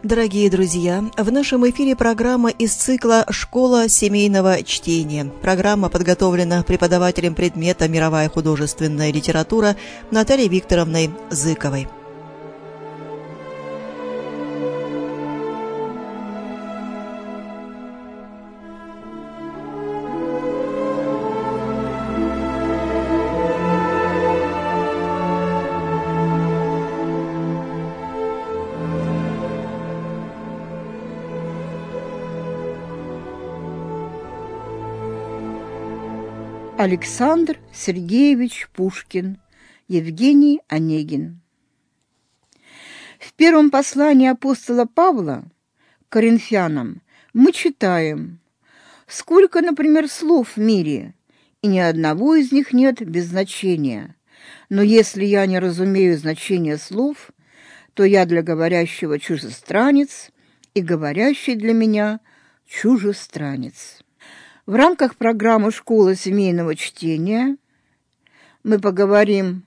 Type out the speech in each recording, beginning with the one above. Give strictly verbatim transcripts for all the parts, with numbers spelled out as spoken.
Дорогие друзья, в нашем эфире программа из цикла «Школа семейного чтения». Программа подготовлена преподавателем предмета «Мировая художественная литература» Натальей Викторовной Зыковой. Александр Сергеевич Пушкин, Евгений Онегин. В первом послании апостола Павла к Коринфянам мы читаем: «Сколько, например, слов в мире, и ни одного из них нет без значения. Но если я не разумею значение слов, то я для говорящего чужестранец, и говорящий для меня чужестранец». В рамках программы «Школа семейного чтения» мы поговорим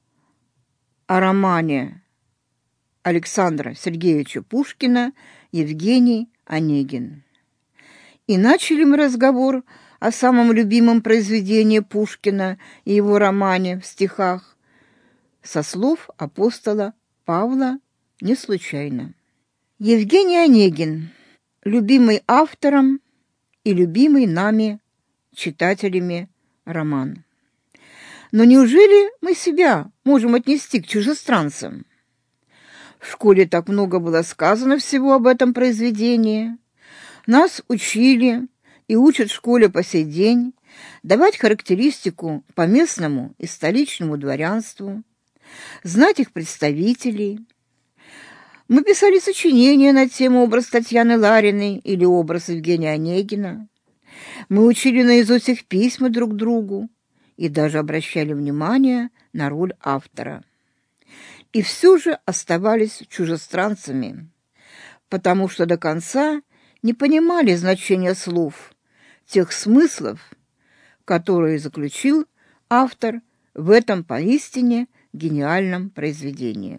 о романе Александра Сергеевича Пушкина «Евгений Онегин». И начали мы разговор о самом любимом произведении Пушкина и его романе в стихах со слов апостола Павла не случайно. Евгений Онегин, любимый автором и любимый нами, читателями, роман. Но неужели мы себя можем отнести к чужестранцам? В школе так много было сказано всего об этом произведении. Нас учили и учат в школе по сей день давать характеристику по местному и столичному дворянству, знать их представителей. Мы писали сочинения на тему образ Татьяны Лариной или образ Евгения Онегина. Мы учили наизусть их письма друг другу и даже обращали внимание на роль автора. И все же оставались чужестранцами, потому что до конца не понимали значения слов, тех смыслов, которые заключил автор в этом поистине гениальном произведении.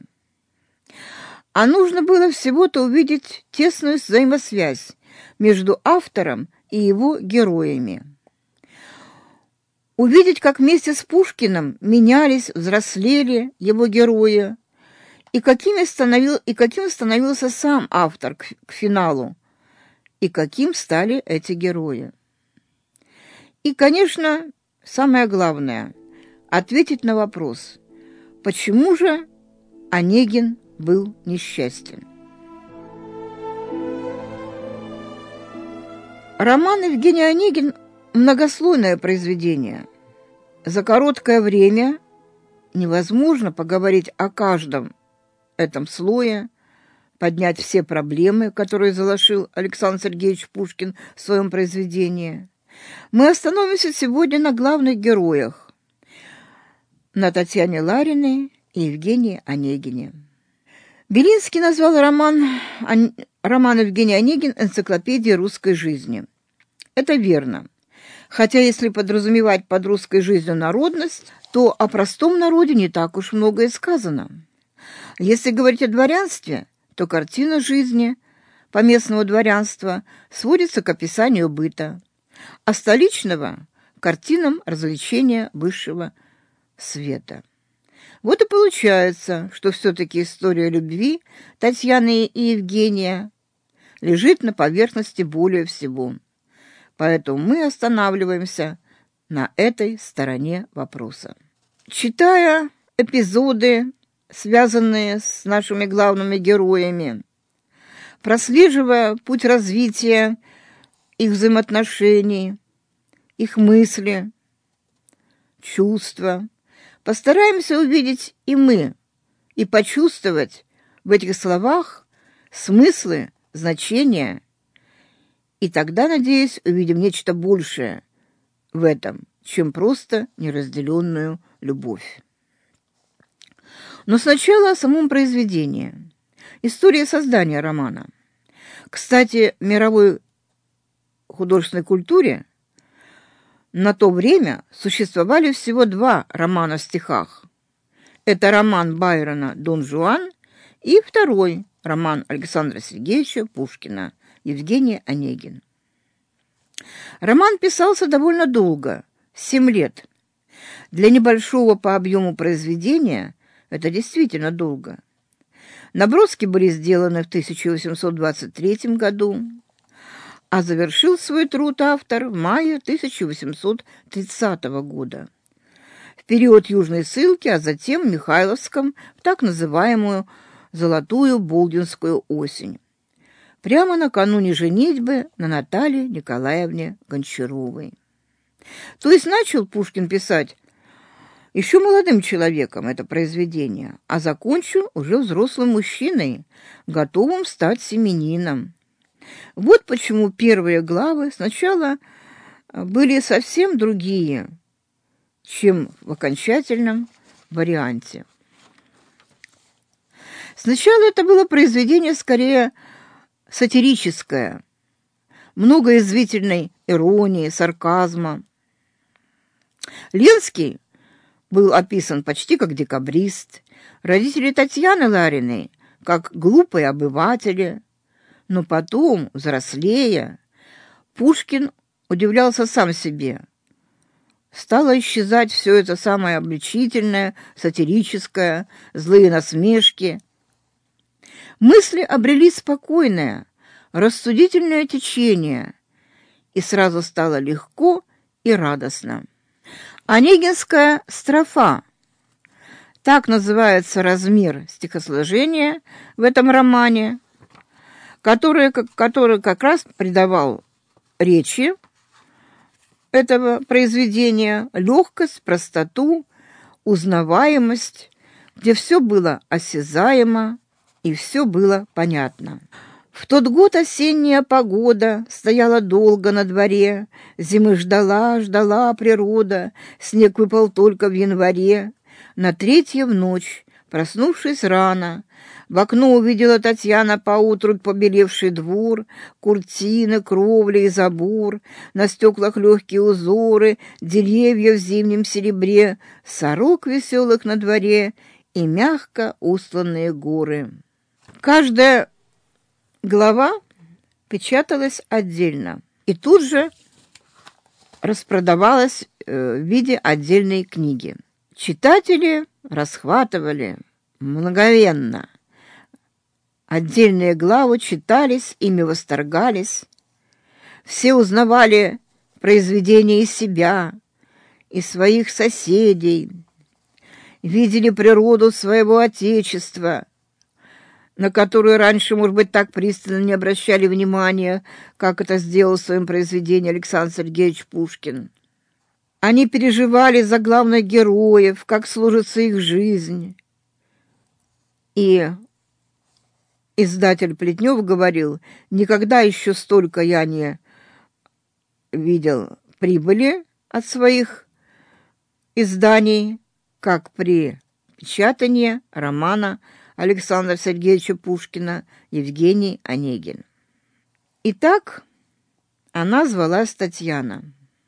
А нужно было всего-то увидеть тесную взаимосвязь между автором и его героями. Увидеть, как вместе с Пушкиным менялись, взрослели его герои, и каким, становил, и каким становился сам автор к, к финалу, и каким стали эти герои. И, конечно, самое главное – ответить на вопрос, почему же Онегин был несчастен. Роман Евгений Онегин – многослойное произведение. За короткое время невозможно поговорить о каждом этом слое, поднять все проблемы, которые заложил Александр Сергеевич Пушкин в своем произведении. Мы остановимся сегодня на главных героях – на Татьяне Лариной и Евгении Онегине. Белинский назвал роман, роман Евгений Онегин энциклопедией русской жизни. Это верно. Хотя если подразумевать под русской жизнью народность, то о простом народе не так уж многое сказано. Если говорить о дворянстве, то картина жизни поместного дворянства сводится к описанию быта, а столичного – к картинам развлечения высшего света. Вот и получается, что все-таки история любви Татьяны и Евгения лежит на поверхности более всего. Поэтому мы останавливаемся на этой стороне вопроса. Читая эпизоды, связанные с нашими главными героями, прослеживая путь развития их взаимоотношений, их мысли, чувства, постараемся увидеть и мы, и почувствовать в этих словах смыслы, значения, и тогда, надеюсь, увидим нечто большее в этом, чем просто неразделенную любовь. Но сначала о самом произведении. История создания романа. Кстати, в мировой художественной культуре на то время существовали всего два романа в стихах. Это роман Байрона «Дон Жуан» и второй роман Александра Сергеевича Пушкина «Евгений Онегин». Роман писался довольно долго, семь лет. Для небольшого по объему произведения это действительно долго. Наброски были сделаны в тысяча восемьсот двадцать третьем году, а завершил свой труд автор в мае тысяча восемьсот тридцатого года, в период Южной ссылки, а затем в Михайловском, в так называемую «Золотую Болдинскую осень», прямо накануне женитьбы на Наталье Николаевне Гончаровой. То есть начал Пушкин писать еще молодым человеком это произведение, а закончил уже взрослым мужчиной, готовым стать семенином. Вот почему первые главы сначала были совсем другие, чем в окончательном варианте. Сначала это было произведение скорее сатирическое, много язвительной иронии, сарказма. Ленский был описан почти как декабрист, родители Татьяны Лариной как глупые обыватели, но потом, взрослея, Пушкин удивлялся сам себе. Стало исчезать все это самое обличительное, сатирическое, злые насмешки. Мысли обрели спокойное, рассудительное течение, и сразу стало легко и радостно. Онегинская строфа, так называется размер стихосложения в этом романе, который, который как раз придавал речи этого произведения легкость, простоту, узнаваемость, где все было осязаемо и все было понятно. В тот год осенняя погода стояла долго на дворе, зимы ждала, ждала природа, снег выпал только в январе. На третью в ночь, проснувшись рано, в окно увидела Татьяна поутру побелевший двор, куртины, кровли и забор, на стеклах легкие узоры, деревья в зимнем серебре, сорок веселых на дворе и мягко устланные горы. Каждая глава печаталась отдельно и тут же распродавалась в виде отдельной книги. Читатели расхватывали мгновенно. Отдельные главы читались, ими восторгались. Все узнавали произведения из себя, из своих соседей, видели природу своего отечества, на которую раньше, может быть, так пристально не обращали внимания, как это сделал в своем произведении Александр Сергеевич Пушкин. Они переживали за главных героев, как сложится их жизнь. И издатель Плетнев говорил: никогда еще столько я не видел прибыли от своих изданий, как при печатании романа Александра Сергеевича Пушкина «Евгений Онегин». Итак, она звалась Татьяна.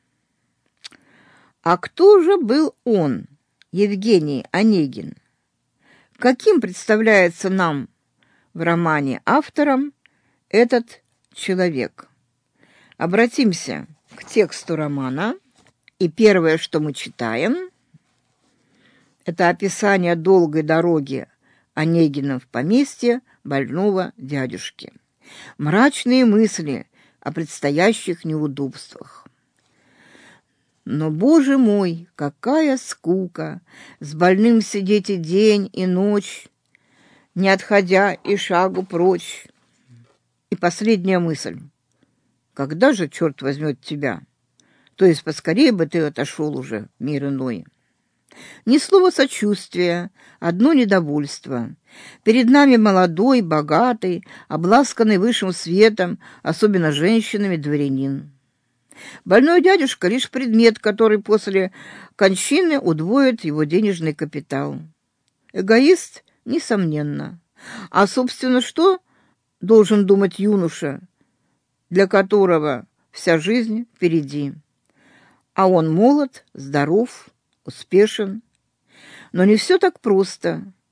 А кто же был он, Евгений Онегин? Каким представляется нам в романе автором этот человек? Обратимся к тексту романа, и первое, что мы читаем, это описание долгой дороги Онегина в поместье больного дядюшки. Мрачные мысли о предстоящих неудобствах. Но, Боже мой, какая скука! С больным сидеть и день, и ночь, не отходя и шагу прочь. И последняя мысль. Когда же, черт возьмет тебя? То есть поскорее бы ты отошел уже в мир иной. Ни слова сочувствия, одно недовольство. Перед нами молодой, богатый, обласканный высшим светом, особенно женщинами, дворянин. Больной дядюшка — лишь предмет, который после кончины удвоит его денежный капитал. Эгоист, несомненно. А, собственно, что должен думать юноша, для которого вся жизнь впереди? А он молод, здоров, успешен. Но не все так просто.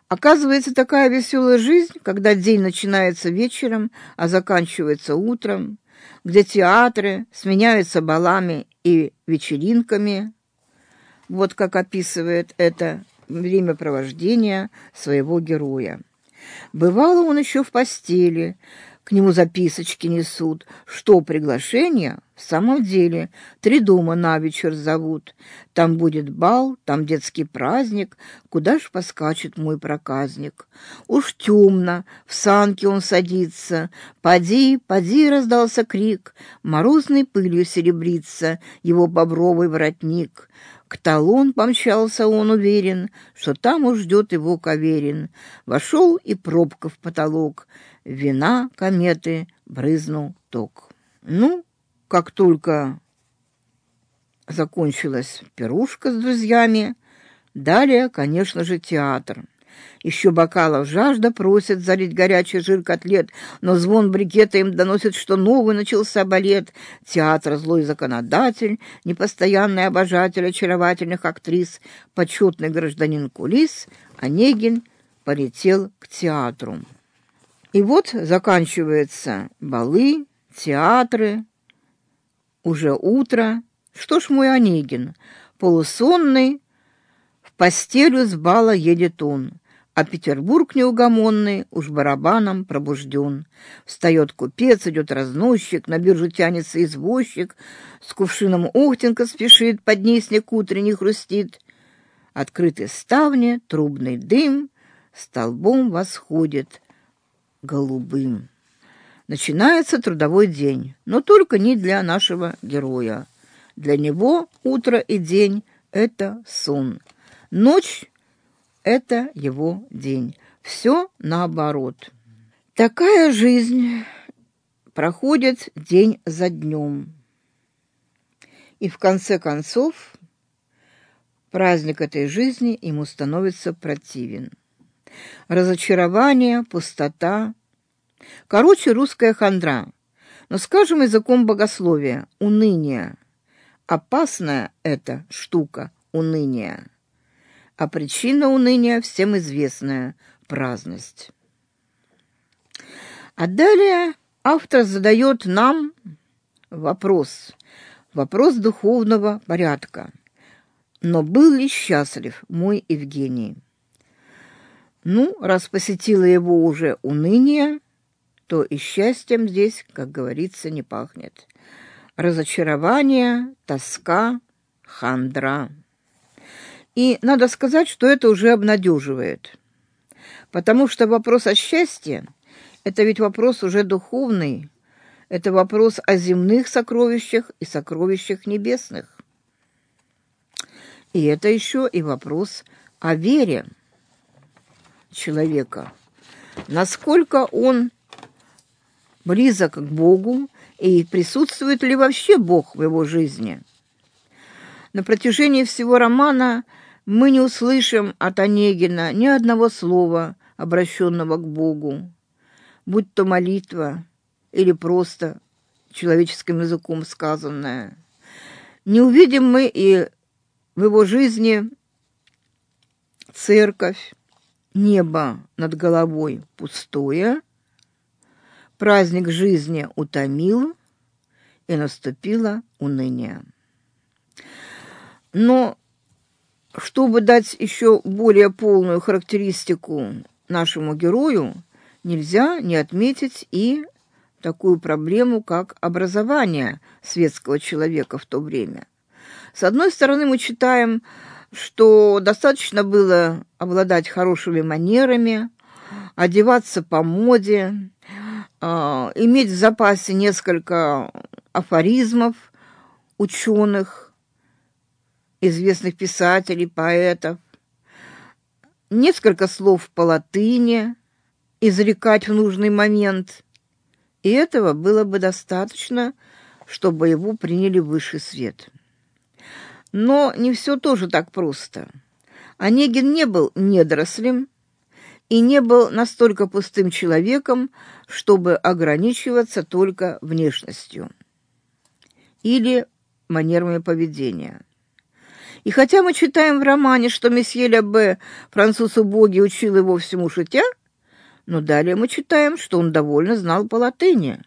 Оказывается, такая веселая жизнь, когда день начинается вечером, а заканчивается утром, где театры сменяются балами и вечеринками. Вот как описывает это времяпровождение своего героя. Бывало, он еще в постели, к нему записочки несут, что приглашение в самом деле три дома на вечер зовут. Там будет бал, там детский праздник, куда ж поскачет мой проказник. Уж темно, в санки он садится, поди, поди, раздался крик, морозной пылью серебрится его бобровый воротник. К талон помчался он уверен, что там уж ждет его Каверин. Вошел и пробка в потолок, вина кометы брызнул ток. Ну, как только закончилась пирушка с друзьями, далее, конечно же, театр. Еще бокалов жажда просит залить горячий жир котлет, но звон брикета им доносит, что новый начался балет. Театр злой законодатель, непостоянный обожатель очаровательных актрис, почетный гражданин кулис, Онегин полетел к театру. И вот заканчиваются балы, театры, уже утро. Что ж мой Онегин, полусонный, в постелю с бала едет он, а Петербург неугомонный уж барабаном пробужден. Встает купец, идет разносчик, на биржу тянется извозчик, с кувшином охтенка спешит, под ней снег утренний хрустит. Открыты ставни, трубный дым столбом восходит голубым. Начинается трудовой день, но только не для нашего героя. Для него утро и день — это сон. Ночь — это его день. Все наоборот. Такая жизнь проходит день за днем. И в конце концов праздник этой жизни ему становится противен. Разочарование, пустота. Короче, русская хандра. Но, скажем языком богословия, уныние. Опасная эта штука, уныние. А причина уныния всем известная – праздность. А далее автор задает нам вопрос, вопрос духовного порядка. Но был ли счастлив мой Евгений? Ну, раз посетило его уже уныние, то и счастьем здесь, как говорится, не пахнет. Разочарование, тоска, хандра. И надо сказать, что это уже обнадеживает, потому что вопрос о счастье – это ведь вопрос уже духовный, это вопрос о земных сокровищах и сокровищах небесных. И это еще и вопрос о вере человека, насколько он близок к Богу и присутствует ли вообще Бог в его жизни. На протяжении всего романа мы не услышим от Онегина ни одного слова, обращенного к Богу, будь то молитва или просто человеческим языком сказанное. Не увидим мы и в его жизни церковь, небо над головой пустое, праздник жизни утомил, и наступило уныние. Но чтобы дать еще более полную характеристику нашему герою, нельзя не отметить и такую проблему, как образование светского человека в то время. С одной стороны, мы читаем, что достаточно было обладать хорошими манерами, одеваться по моде, э, иметь в запасе несколько афоризмов ученых, известных писателей, поэтов, несколько слов по латыни, изрекать в нужный момент. И этого было бы достаточно, чтобы его приняли в высший свет. Но не все тоже так просто. Онегин не был недорослем и не был настолько пустым человеком, чтобы ограничиваться только внешностью или манерами поведения. И хотя мы читаем в романе, что месье Лябе, француз убогий, учил его всему шутя, но далее мы читаем, что он довольно знал по латыни.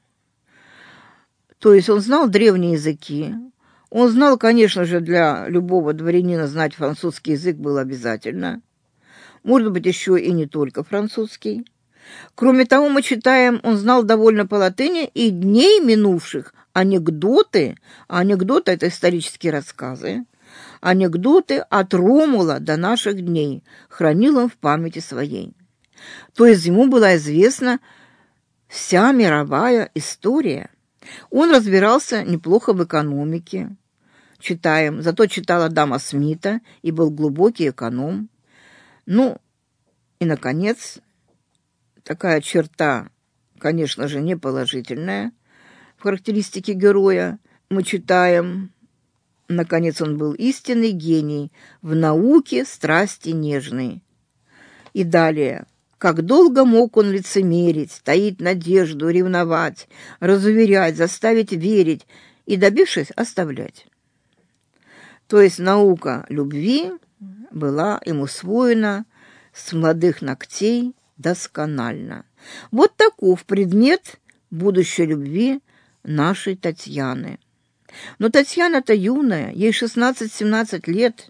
То есть он знал древние языки. Он знал, конечно же, для любого дворянина знать французский язык было обязательно. Может быть, еще и не только французский. Кроме того, мы читаем, он знал довольно по латыни и дней минувших, анекдоты, а анекдоты – это исторические рассказы, анекдоты от Ромула до наших дней хранил он в памяти своей. То есть ему была известна вся мировая история. Он разбирался неплохо в экономике, читаем, зато читал Адама Смита и был глубокий эконом. Ну, и, наконец, такая черта, конечно же, не положительная в характеристике героя. Мы читаем, наконец, он был истинный гений, в науке страсти нежной. И далее. Как долго мог он лицемерить, таить надежду, ревновать, разуверять, заставить верить и, добившись, оставлять. То есть наука любви была им усвоена с молодых ногтей досконально. Вот таков предмет будущей любви нашей Татьяны. Но Татьяна-то юная, ей шестнадцать-семнадцать лет,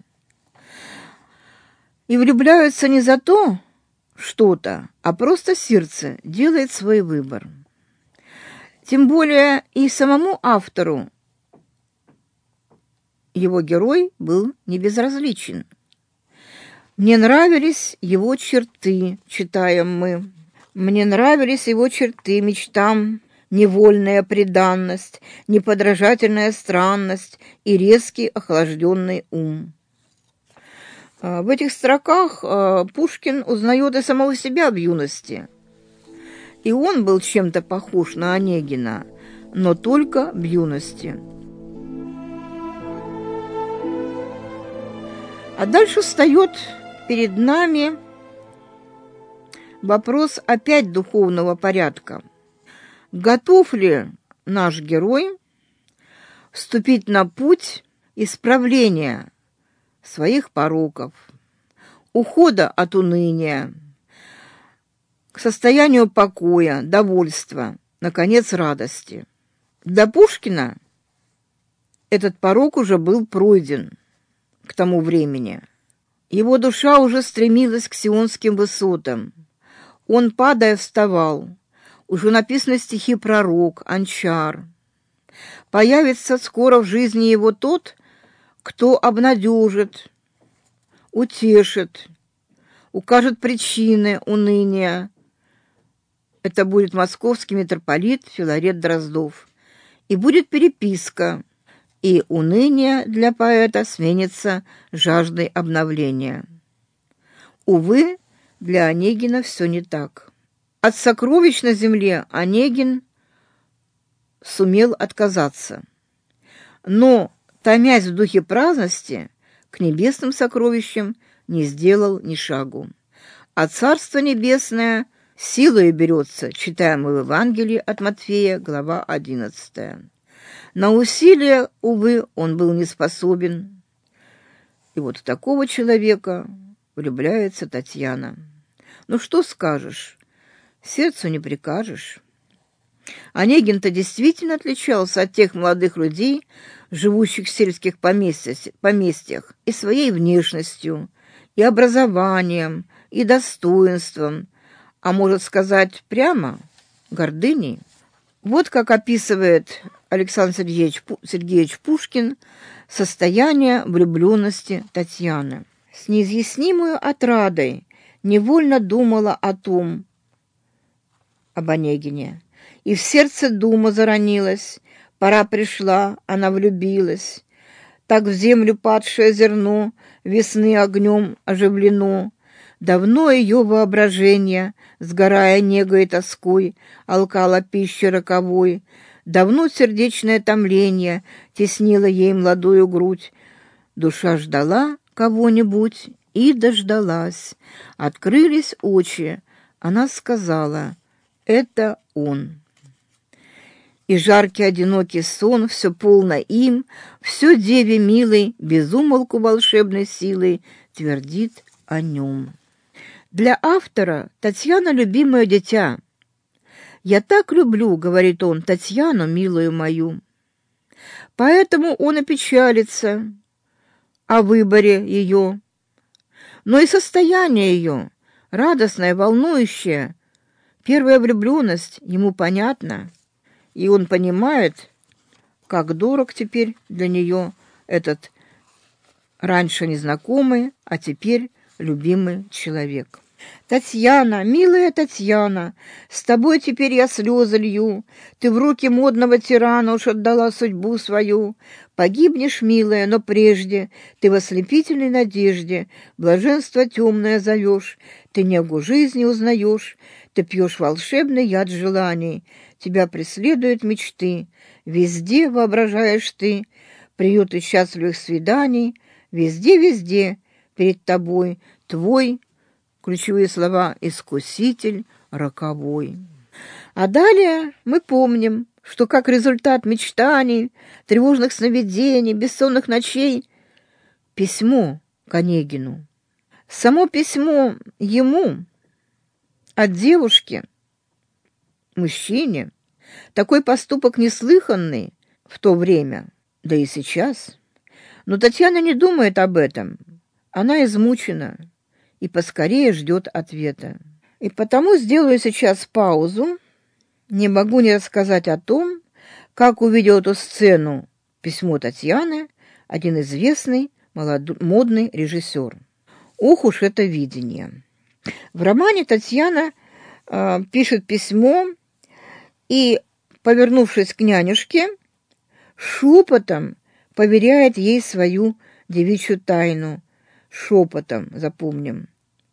и влюбляются не за то, что-то, а просто сердце делает свой выбор. Тем более и самому автору его герой был не безразличен. Мне нравились его черты, читаем мы. Мне нравились его черты, мечтам, невольная преданность, неподражательная странность и резкий охлажденный ум. В этих строках Пушкин узнает и самого себя в юности. И он был чем-то похож на Онегина, но только в юности. А дальше встает перед нами вопрос опять духовного порядка. Готов ли наш герой вступить на путь исправления своих пороков, ухода от уныния, к состоянию покоя, довольства, наконец, радости? Для Пушкина этот порок уже был пройден к тому времени. Его душа уже стремилась к сионским высотам. Он, падая, вставал. Уже написаны стихи пророк, Анчар. Появится скоро в жизни его тот, кто обнадежит, утешит, укажет причины уныния. Это будет московский митрополит Филарет Дроздов. И будет переписка, и уныние для поэта сменится жаждой обновления. Увы, для Онегина все не так. От сокровищ на земле Онегин сумел отказаться. Но, томясь в духе праздности, к небесным сокровищам не сделал ни шагу. А Царство Небесное силою берется, читаем мы в Евангелии от Матфея, глава одиннадцатая. На усилия, увы, он был не способен. И вот в такого человека влюбляется Татьяна. Ну что скажешь, сердцу не прикажешь. Онегин-то действительно отличался от тех молодых людей, живущих в сельских поместьях, поместьях, и своей внешностью, и образованием, и достоинством, а может сказать прямо, гордыней. Вот как описывает Александр Сергеевич, Сергеевич Пушкин состояние влюбленности Татьяны. С неизъяснимой отрадой невольно думала о том, об Онегине, и в сердце дума заронилась, пора пришла, она влюбилась. Так в землю падшее зерно весны огнем оживлено. Давно ее воображение, сгорая негой и тоской, алкало пищи роковой. Давно сердечное томление теснило ей молодую грудь. Душа ждала кого-нибудь и дождалась. Открылись очи, она сказала: «Это он». И жаркий одинокий сон, все полно им, все деве милой, без умолку волшебной силой твердит о нем. Для автора Татьяна — любимое дитя. «Я так люблю, — говорит он, — Татьяну, милую мою». Поэтому он и печалится о выборе ее. Но и состояние ее, радостное, волнующее, первая влюбленность, ему понятна, и он понимает, как дорог теперь для нее этот раньше незнакомый, а теперь любимый человек. «Татьяна, милая Татьяна, с тобой теперь я слезы лью, ты в руки модного тирана уж отдала судьбу свою. Погибнешь, милая, но прежде ты в ослепительной надежде блаженство темное зовешь, ты негу жизни узнаешь, ты пьешь волшебный яд желаний, тебя преследуют мечты, везде воображаешь ты приюты счастливых свиданий, везде-везде перед тобой твой». Ключевые слова «искуситель роковой». А далее мы помним, что как результат мечтаний, тревожных сновидений, бессонных ночей — письмо к Онегину. Само письмо ему от девушки мужчине, такой поступок неслыханный в то время, да и сейчас. Но Татьяна не думает об этом. Она измучена и поскорее ждет ответа. И потому сделаю сейчас паузу. Не могу не рассказать о том, как увидел эту сцену письмо Татьяны один известный молод... модный режиссер. Ох уж это видение! В романе Татьяна э, пишет письмо и, повернувшись к нянюшке, шепотом поверяет ей свою девичью тайну. Шепотом, запомним.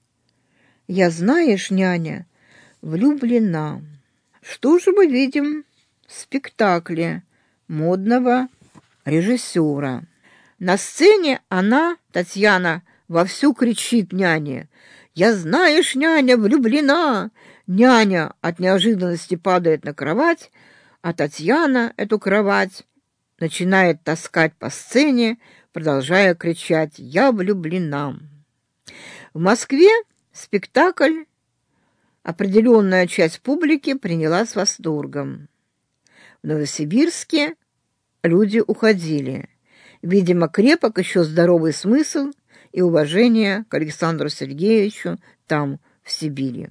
«Я, знаешь, няня, влюблена». Что же мы видим в спектакле модного режиссера? На сцене она, Татьяна, вовсю кричит няне: «Я, знаешь, няня, влюблена!» Няня от неожиданности падает на кровать, а Татьяна эту кровать начинает таскать по сцене, продолжая кричать: «Я влюблена». В Москве спектакль определенная часть публики приняла с восторгом. В Новосибирске люди уходили. Видимо, крепок еще здоровый смысл и уважение к Александру Сергеевичу там, в Сибири.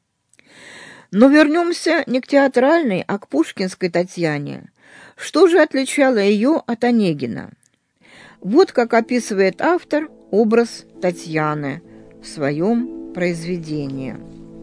Но вернемся не к театральной, а к пушкинской Татьяне. Что же отличало ее от Онегина? Вот как описывает автор образ Татьяны в своем произведении.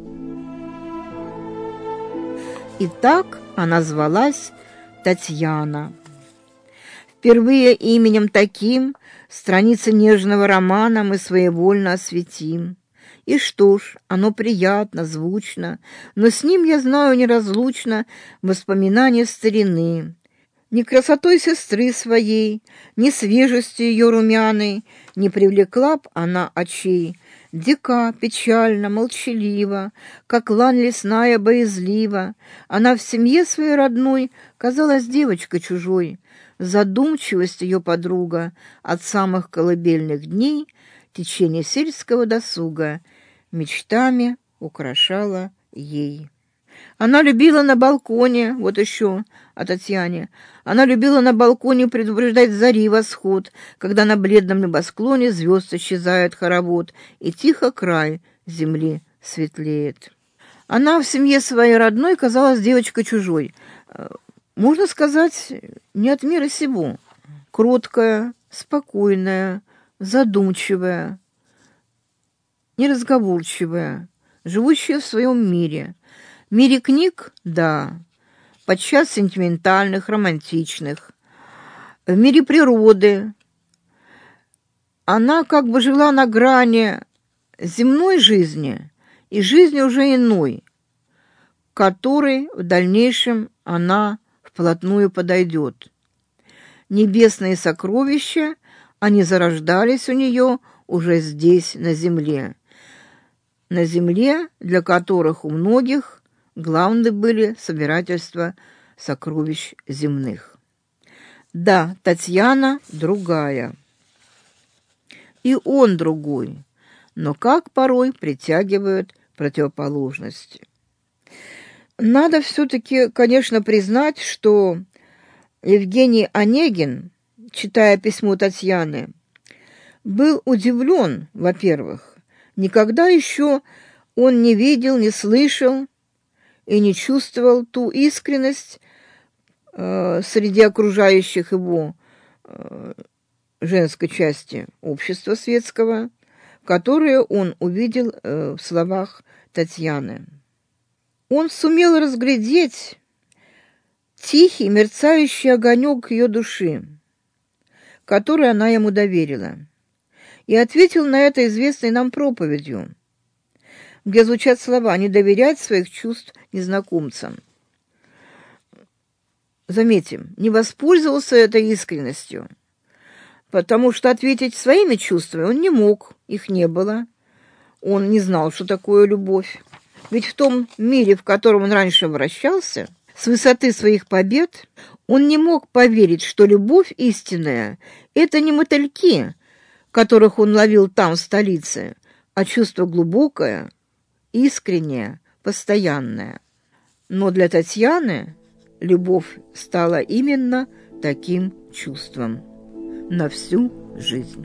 Итак, она звалась Татьяна. Впервые именем таким страницы нежного романа мы своевольно осветим. И что ж, оно приятно, звучно, но с ним, я знаю, неразлучно воспоминания старины. Ни красотой сестры своей, ни свежестью ее румяной не привлекла б она очей. Дика, печально, молчалива, как лань лесная боязлива, она в семье своей родной казалась девочкой чужой. Задумчивость ее подруга от самых колыбельных дней, течение сельского досуга, мечтами украшала ей. Она любила на балконе, вот еще о Татьяне, она любила на балконе предупреждать зари восход, когда на бледном небосклоне звезд исчезает хоровод, и тихо край земли светлеет. Она в семье своей родной казалась девочкой чужой, можно сказать, не от мира сего, кроткая, спокойная, задумчивая, неразговорчивая, живущая в своем мире. В мире книг, да, подчас сентиментальных, романтичных. В мире природы она как бы жила на грани земной жизни и жизни уже иной, к которой в дальнейшем она вплотную подойдет. Небесные сокровища, они зарождались у нее уже здесь, на земле. На земле, для которых у многих главны были собирательства сокровищ земных. Да, Татьяна другая, и он другой, но как порой притягивают противоположности. Надо все-таки, конечно, признать, что Евгений Онегин, читая письмо Татьяны, был удивлен, во-первых, никогда еще он не видел, не слышал и не чувствовал ту искренность э, среди окружающих его э, женской части общества светского, которую он увидел э, в словах Татьяны. Он сумел разглядеть тихий, мерцающий огонек ее души, который она ему доверила, и ответил на это известной нам проповедью, где звучат слова «не доверять своих чувств незнакомцам». Заметим, не воспользовался этой искренностью, потому что ответить своими чувствами он не мог, их не было. Он не знал, что такое любовь. Ведь в том мире, в котором он раньше вращался, с высоты своих побед он не мог поверить, что любовь истинная — это не мотыльки, которых он ловил там, в столице, а чувство глубокое, искреннее, постоянное. Но для Татьяны любовь стала именно таким чувством на всю жизнь.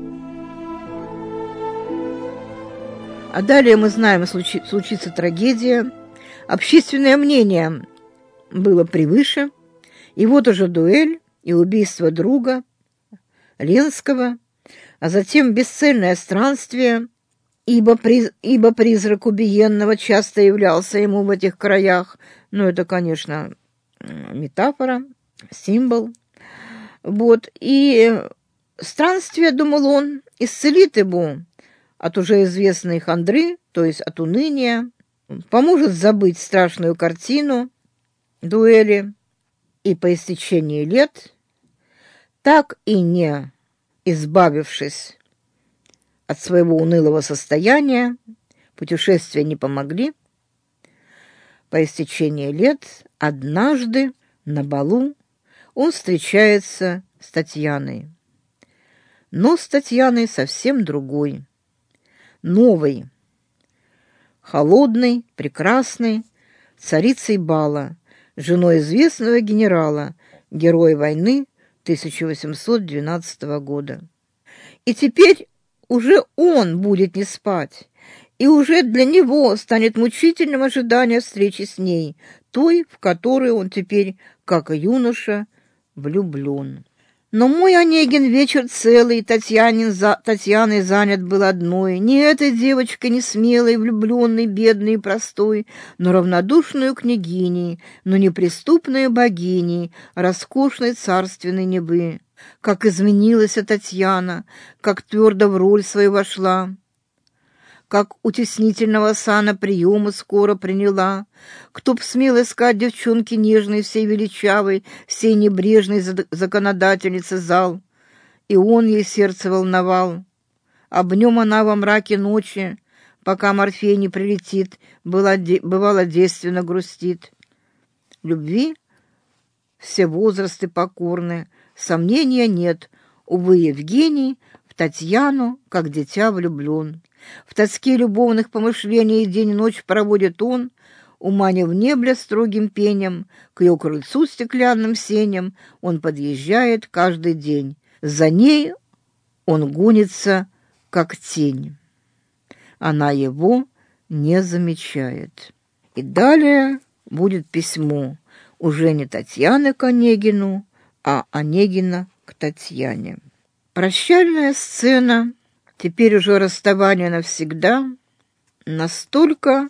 А далее мы знаем, случи, случится трагедия. Общественное мнение было превыше, и вот уже дуэль и убийство друга Ленского, а затем бесцельное странствие, ибо, приз, ибо призрак убиенного часто являлся ему в этих краях. Ну, это, конечно, метафора, символ. Вот, и странствие, думал он, исцелит его от уже известной хандры, то есть от уныния, поможет забыть страшную картину дуэли, и по истечении лет, так и не избавившись от своего унылого состояния, путешествия не помогли, по истечении лет однажды на балу он встречается с Татьяной. Но с Татьяной совсем другой, новой, холодной, прекрасной, царицей бала, женой известного генерала, героя войны тысяча восемьсот двенадцатого года. И теперь уже он будет не спать, и уже для него станет мучительным ожидание встречи с ней, той, в которую он теперь, как и юноша, влюблен. Но мой Онегин вечер целый Татьянин за... Татьяной занят был одной, не этой девочкой не смелой, влюбленной, бедной и простой, но равнодушную княгиней, но неприступной богиней, роскошной царственной Невы. Как изменилась Татьяна, как твердо в роль свою вошла, как утеснительного сана приема скоро приняла. Кто б смел искать девчонки нежной, всей величавой, всей небрежной законодательницы зал, и он ей сердце волновал. Об нем она во мраке ночи, пока Морфей не прилетит, была, бывало действенно грустит. Любви все возрасты покорны, сомнения нет, увы, Евгений в Татьяну, как дитя, влюблен. В тоске любовных помышлений день и ночь проводит он, уманя в небля строгим пением, к ее крыльцу стеклянным сеням он подъезжает каждый день. За ней он гонится, как тень. Она его не замечает. И далее будет письмо уже не Татьяны к Онегину, а Онегина к Татьяне. Прощальная сцена, теперь уже расставание навсегда, настолько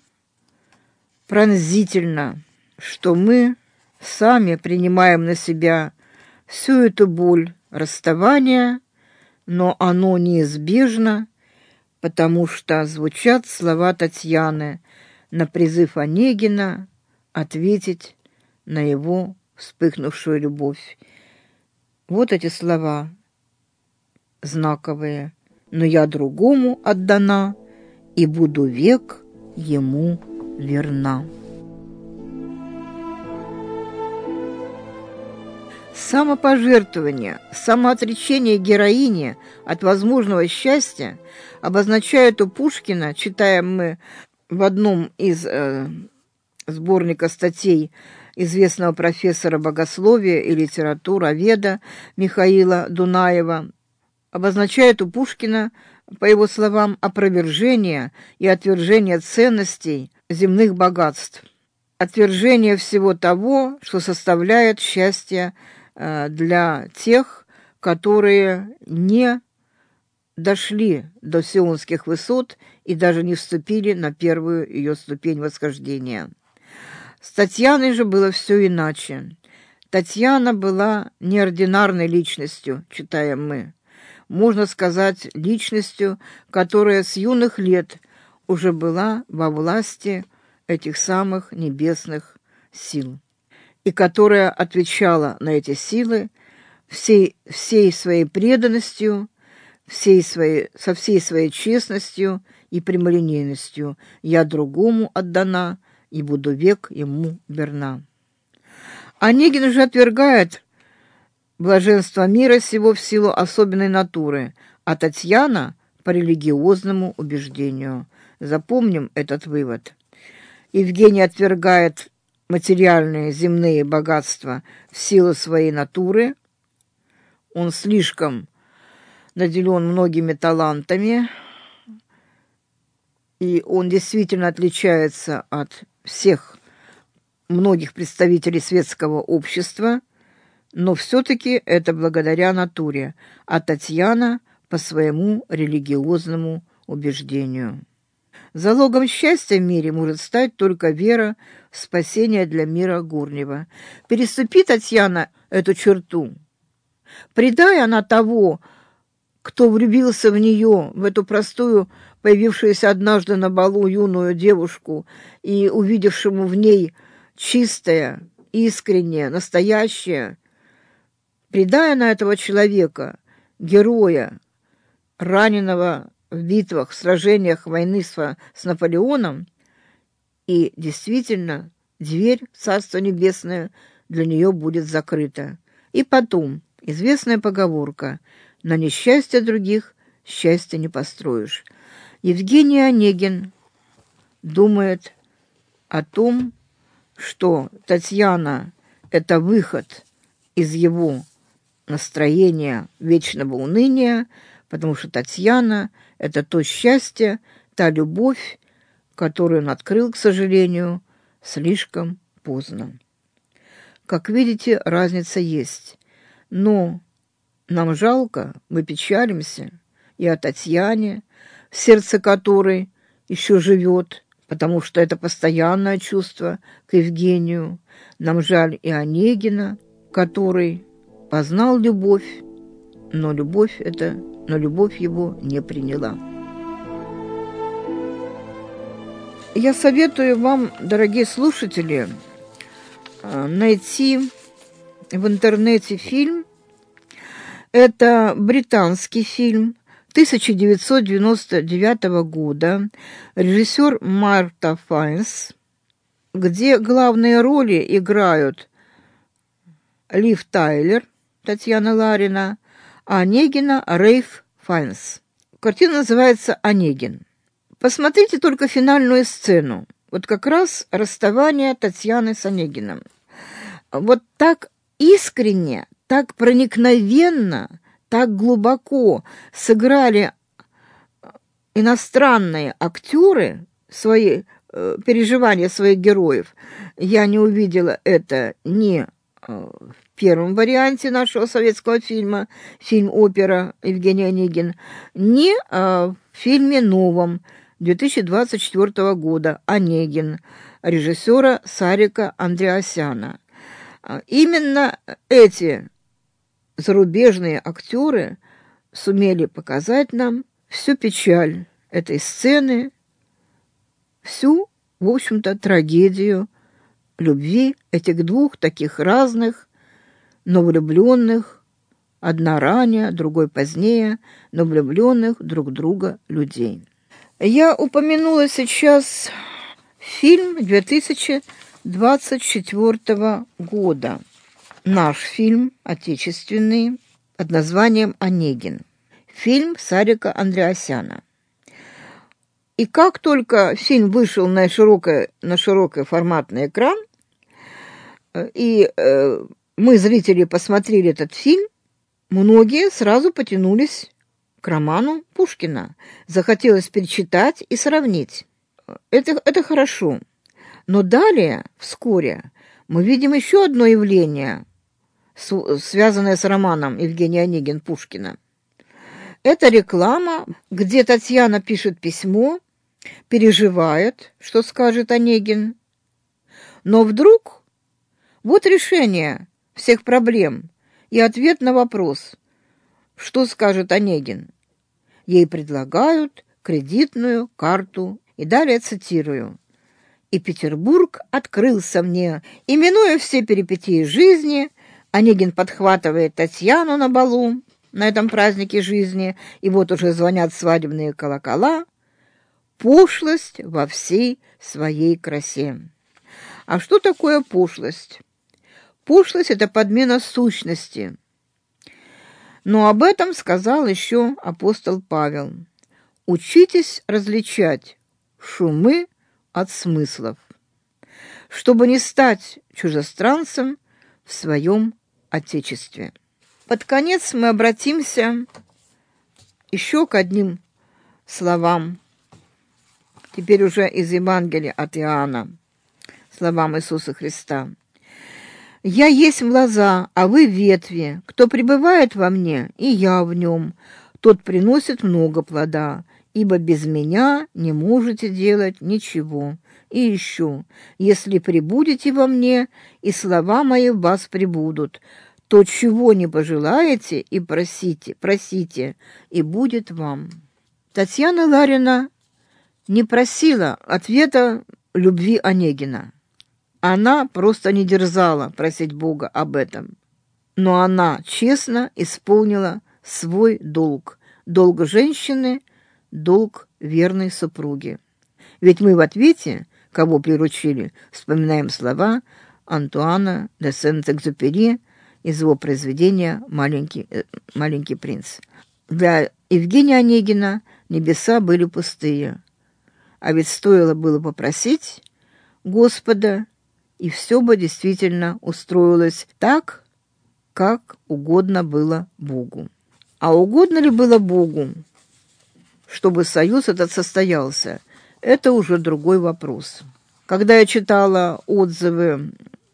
пронзительно, что мы сами принимаем на себя всю эту боль расставания, но оно неизбежно, потому что звучат слова Татьяны на призыв Онегина ответить на его вспыхнувшую любовь. Вот эти слова знаковые. «Но я другому отдана, и буду век ему верна». Самопожертвование, самоотречение героини от возможного счастья обозначают у Пушкина, читаем мы в одном из э, сборника статей известного профессора богословия и литературоведа Михаила Дунаева, обозначает у Пушкина, по его словам, опровержение и отвержение ценностей земных богатств, отвержение всего того, что составляет счастье э, для тех, которые не дошли до сионских высот и даже не вступили на первую ее ступень восхождения. С Татьяной же было все иначе. Татьяна была неординарной личностью, читаем мы. Можно сказать, личностью, которая с юных лет уже была во власти этих самых небесных сил, и которая отвечала на эти силы всей, всей своей преданностью, всей своей, со всей своей честностью и прямолинейностью. «Я другому отдана, и буду век ему верна». Онегин же отвергает блаженство мира сего в силу особенной натуры, а Татьяна — по религиозному убеждению. Запомним этот вывод. Евгений отвергает материальные земные богатства в силу своей натуры. Он слишком наделен многими талантами, и он действительно отличается от всех многих представителей светского общества, но все-таки это благодаря натуре, а Татьяна по своему религиозному убеждению. Залогом счастья в мире может стать только вера в спасение для мира горнего. Переступи, Татьяна, эту черту, предай она того, кто влюбился в нее, в эту простую, появившуюся однажды на балу юную девушку и увидевшему в ней чистое, искреннее, настоящее, предай она этого человека, героя, раненого в битвах, в сражениях войны с, с Наполеоном, и действительно дверь в Царство Небесное для нее будет закрыта. И потом, известная поговорка: «На несчастье других счастья не построишь». Евгений Онегин думает о том, что Татьяна — это выход из его настроения вечного уныния, потому что Татьяна — это то счастье, та любовь, которую он открыл, к сожалению, слишком поздно. Как видите, разница есть. Но нам жалко, мы печалимся и о Татьяне, в сердце которой еще живет, потому что это постоянное чувство к Евгению. Нам жаль и Онегина, который познал любовь, но любовь это, но любовь его не приняла. Я советую вам, дорогие слушатели, найти в интернете фильм. Это британский фильм тысяча девятьсот девяносто девятого года, режиссер Марта Файнс, где главные роли играют Лив Тайлер, Татьяна Ларина, а Онегина Рейф Файнс. Картина называется «Онегин». Посмотрите только финальную сцену. Вот как раз расставание Татьяны с Онегиным. Вот так искренне, так проникновенно, так глубоко сыграли иностранные актеры свои э, переживания своих героев. Я не увидела это ни э, в первом варианте нашего советского фильма, фильм-опера Евгений Онегин, ни э, в фильме новом две тысячи двадцать четвёртого года «Онегин» режиссера Сарика Андреасяна. Именно эти зарубежные актеры сумели показать нам всю печаль этой сцены, всю, в общем-то, трагедию любви этих двух таких разных, но влюбленных, одна ранее, другой позднее, но влюбленных друг в друга людей. Я упомянула сейчас фильм две тысячи двадцать четвёртого года. наш фильм отечественный под названием «Онегин». Фильм Сарика Андреасяна. И как только фильм вышел на широкий, на широкий форматный экран, и э, мы, зрители, посмотрели этот фильм, многие сразу потянулись к роману Пушкина. Захотелось перечитать и сравнить. Это, это хорошо. Но далее, вскоре, мы видим еще одно явление, связанное с романом Евгений Онегин Пушкина. Это реклама, где Татьяна пишет письмо, переживает, что скажет Онегин. Но вдруг вот решение всех проблем и ответ на вопрос, что скажет Онегин. Ей предлагают кредитную карту, и далее цитирую: «И Петербург открылся мне, и, минуя все перипетии жизни, Онегин подхватывает Татьяну на балу, на этом празднике жизни, и вот уже звонят свадебные колокола. Пошлость во всей своей красе». А что такое пошлость? Пошлость — это подмена сущности. Но об этом сказал еще апостол Павел. «Учитесь различать шумы от смыслов, чтобы не стать чужестранцем в своем Отечестве». Под конец мы обратимся еще к одним словам, теперь уже из Евангелия от Иоанна, словам Иисуса Христа. «Я есть лоза, а вы ветви. Кто пребывает во мне, и я в нем, тот приносит много плода, ибо без меня не можете делать ничего. И еще, если пребудете во мне, и слова мои в вас пребудут, то чего не пожелаете и просите, просите, и будет вам». Татьяна Ларина не просила ответа любви Онегина. Она просто не дерзала просить Бога об этом. Но она честно исполнила свой долг. Долг женщины, долг верной супруги. Ведь мы в ответе, кого приручили, вспоминаем слова Антуана де Сент-Экзюпери из его произведения «Маленький, маленький принц». Для Евгения Онегина небеса были пустые. А ведь стоило было попросить Господа, и все бы действительно устроилось так, как угодно было Богу. А угодно ли было Богу, чтобы союз этот состоялся, это уже другой вопрос. Когда я читала отзывы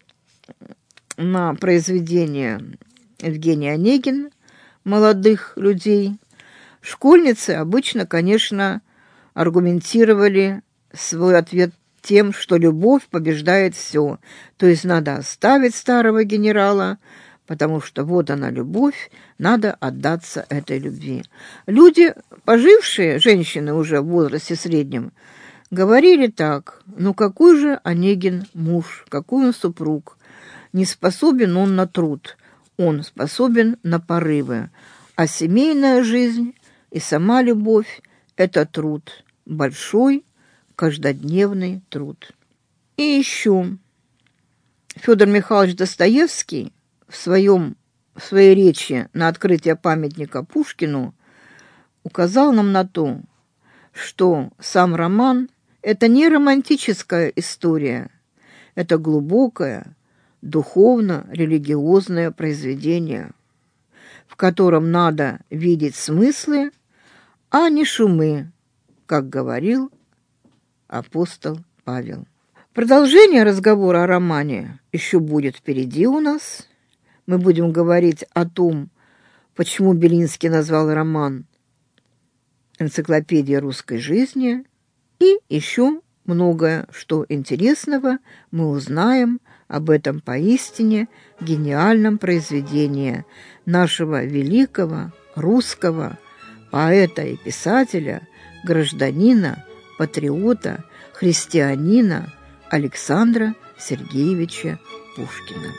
на произведение Евгения Онегина молодых людей, школьницы обычно, конечно, аргументировали свой ответ тем, что любовь побеждает все. То есть надо оставить старого генерала, потому что вот она любовь, надо отдаться этой любви. Люди, пожившие, женщины уже в возрасте среднем, говорили так: ну какой же Онегин муж, какой он супруг, не способен он на труд, он способен на порывы, а семейная жизнь и сама любовь — это труд, большой, каждодневный труд. И еще Федор Михайлович Достоевский в, своем, в своей речи на открытие памятника Пушкину указал нам на то, что сам роман — это не романтическая история, это глубокое, духовно-религиозное произведение, в котором надо видеть смыслы, а не шумы, как говорил апостол Павел. Продолжение разговора о романе еще будет впереди у нас. Мы будем говорить о том, почему Белинский назвал роман «Энциклопедия русской жизни», и еще многое, что интересного мы узнаем об этом поистине гениальном произведении нашего великого русского поэта и писателя, гражданина, патриота, христианина Александра Сергеевича Пушкина.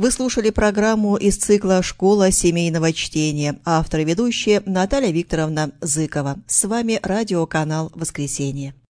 Вы слушали программу из цикла «Школа семейного чтения». Автор и ведущая Наталья Викторовна Зыкова. С вами радиоканал «Воскресенье».